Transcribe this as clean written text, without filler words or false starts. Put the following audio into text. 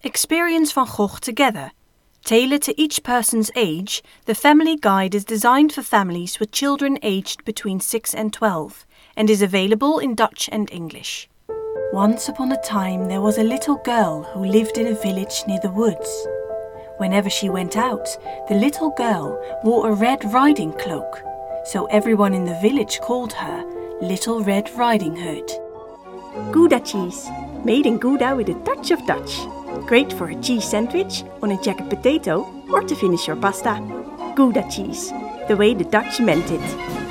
Experience Van Gogh together. Tailored to each person's age, the Family Guide is designed for families with children aged between 6 and 12 and is available in Dutch and English. Once upon a time there was a little girl who lived in a village near the woods. Whenever she went out, the little girl wore a red riding cloak, so everyone in the village called her Little Red Riding Hood. Gouda cheese, made in Gouda with a touch of Dutch. Great for a cheese sandwich, on a jagged potato, or to finish your pasta. Gouda cheese, the way the Dutch meant it.